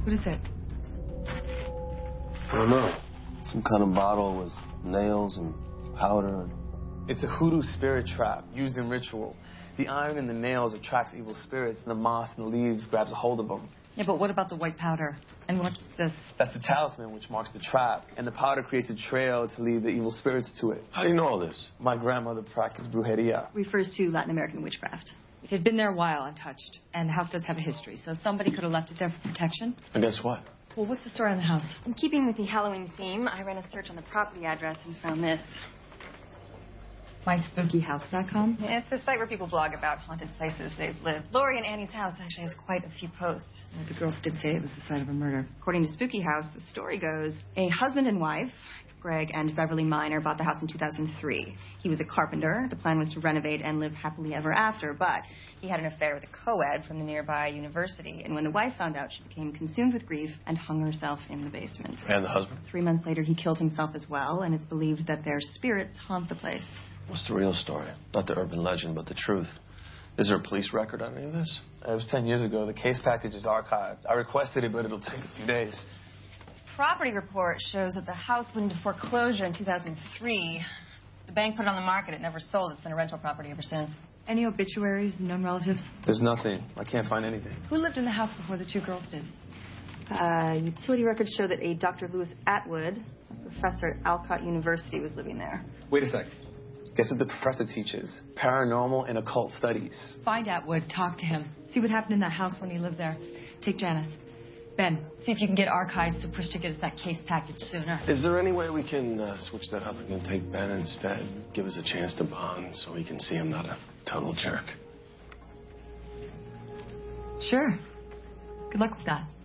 What is it? I don't know. Some kind of bottle with nails and powder. It's a hoodoo spirit trap used in ritual. The iron in the nails attracts evil spirits, and the moss and the leaves grabs a hold of them. Yeah, but what about the white powder? And what's this? That's the talisman, which marks the trap. And the powder creates a trail to lead the evil spirits to it. How do you know all this? My grandmother practiced brujeria. Refers to Latin American witchcraft. It had been there a while, untouched. And the house does have a history, so somebody could have left it there for protection. Against what? Well, what's the story on the house? In keeping with the Halloween theme, I ran a search on the property address and found this. MySpookyHouse.com? Yeah, it's a site where people blog about haunted places they've lived. Lori and Annie's house actually has quite a few posts. Well, the girls did say it was the site of a murder. According to Spooky House, the story goes, a husband and wife, Greg and Beverly Miner, bought the house in 2003. He was a carpenter. The plan was to renovate and live happily ever after, but he had an affair with a co-ed from the nearby university. And when the wife found out, she became consumed with grief and hung herself in the basement. And the husband? 3 months later, he killed himself as well, and it's believed that their spirits haunt the place. What's the real story? Not the urban legend, but the truth. Is there a police record on any of this? It was 10 years ago. The case package is archived. I requested it, but it'll take a few days. Property report shows that the house went into foreclosure in 2003. The bank put it on the market. It never sold. It's been a rental property ever since. Any obituaries, known relatives? There's nothing. I can't find anything. Who lived in the house before the two girls did? Utility records show that a Dr. Lewis Atwood, a professor at Alcott University, was living there. Wait a sec. Guess what the professor teaches? Paranormal and occult studies. Find Atwood, talk to him. See what happened in that house when he lived there. Take Janice. Ben, see if you can get archives to push to get us that case package sooner. Is there any way we can switch that up and take Ben instead? Give us a chance to bond so we can see I'm not a total jerk. Sure. Good luck with that.